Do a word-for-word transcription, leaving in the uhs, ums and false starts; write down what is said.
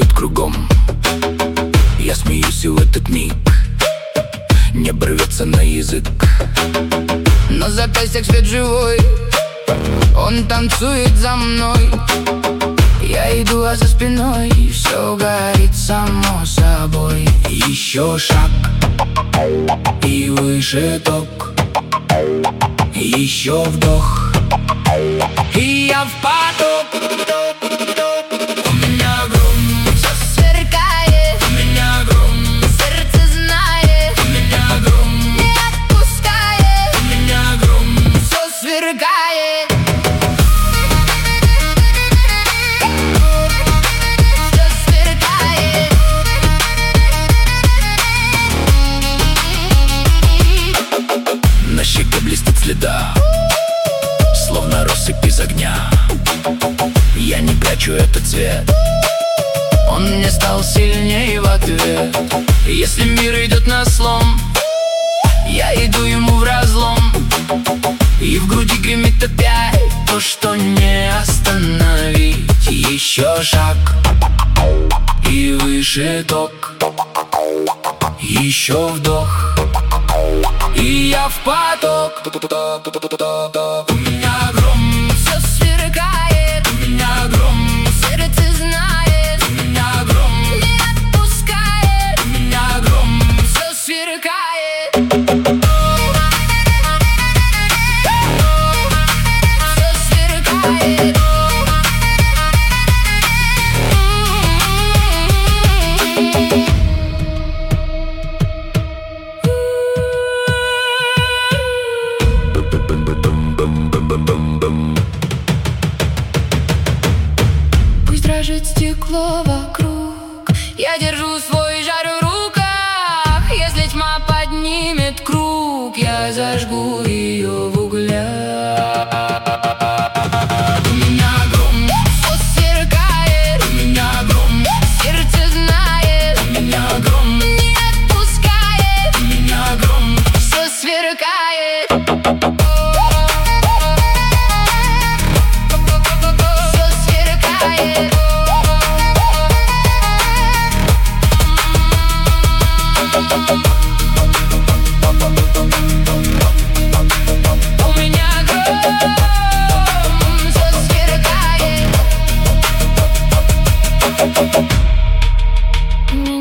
идет кругом. Я смеюсь, и в этот миг небо рвется на язык. Но запястьях свет живой, он танцует за мной. Я иду, а за спиной все горит само собой. Еще шаг, и выше ток. Еще вдох, и я в поток. У меня гром, все сверкает. у меня гром, Сердце знает, у меня гром, не отпускает. у меня гром, Все сверкает. Все сверкает. на щеке блестит следа, словно россыпь из огня. Я не прячу этот цвет, Он мне стал сильнее в ответ. если мир идет на слом, Я иду ему в разлом. и в груди гремит опять То, что не остановить. еще шаг, и выше ток. Еще вдох, И я в поток. у меня гром, Все сверкает. у меня гром, Сердце знает, у меня гром, не отпускает. у меня гром, Все сверкает. Все сверкает. Пусть дрожит стекло вокруг, я держу свой жар в руках. Если тьма поднимет круг, я зажгу ее в углях. у меня гром, Все сверкает, у меня гром, сердце знает, у меня гром, не отпускает. у меня гром, Все сверкает. Все сверкает. У меня гром, все сверкает. У меня